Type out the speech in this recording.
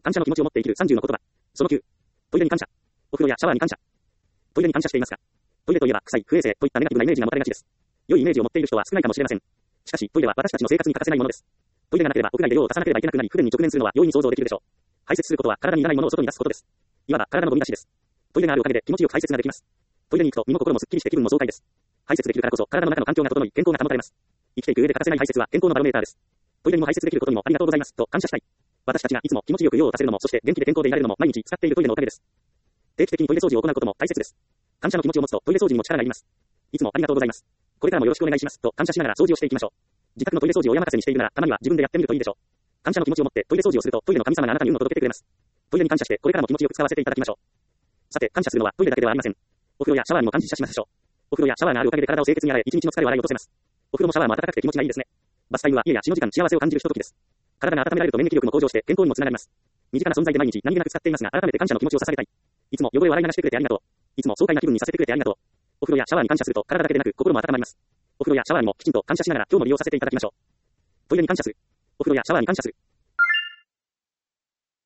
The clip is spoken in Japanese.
感謝の気持ちを持って生きる30の言葉。その9。トイレに感謝。お風呂やシャワーに感謝。トイレに感謝していますか？トイレといえば臭い、不衛生といったネガティブなイメージが持たれがちです。良いイメージを持っている人は少ないかもしれません。しかし、トイレは私たちの生活に欠かせないものです。トイレがなければ屋外で用を足さなければいけなくなり、不便に直面するのは容易に想像できるでしょう。排泄することは体にいらないものを外に出すことです。いわば体のゴミ出しです。トイレがあるおかげで気持ちよく排泄ができます。トイレに行くと身も心もすっきりして気分も爽快です。排泄できるからこそ体の中の環境が整い健康が保たれます。生きていく上で欠かせない排泄は健康のバロメーターです。トイレにも排泄できることにもありがとうございますと感謝したい。私たちがいつも気持ちよく用を足せるのも、そして元気で健康でいられるのも毎日使っているトイレのおかげです。定期的にトイレ掃除を行うことも大切です。感謝の気持ちを持つとトイレ掃除にも力がいります。いつもありがとうございます。これからもよろしくお願いしますと感謝しながら掃除をしていきましょう。自宅のトイレ掃除を親任せにしているなら、たまには自分でやってみるといいでしょう。感謝の気持ちを持ってトイレ掃除をすると、トイレの神様があなたに運を届けてくれます。トイレに感謝して、これからも気持ちよく使わせていただきましょう。さて、感謝するのはトイレだけではありません。お風呂やシャワーにも感謝しましょう。お風呂やシャワーがあるおかげで体を清潔に洗え、一日の疲れを洗い落とせます。お風呂もシャワーも暖かくて気持ちがいいですね。バスタイムは家や死の時間幸せを感じるひとときです。体が温められると免疫力も向上して健康にもつながります。身近な存在で毎日何気なく使っていますが、改めて感謝の気持ちを捧げたい。いつも汚れを洗い流してくれてありがとう。いつも爽快な気分にさせてくれてありがとう。お風呂やシャワーに感謝すると体だけでなく心も温まります。お風呂やシャワーにもきちんと感謝しながら今日も利用させていただきましょう。トイレに感謝する。お風呂やシャワーに感謝する。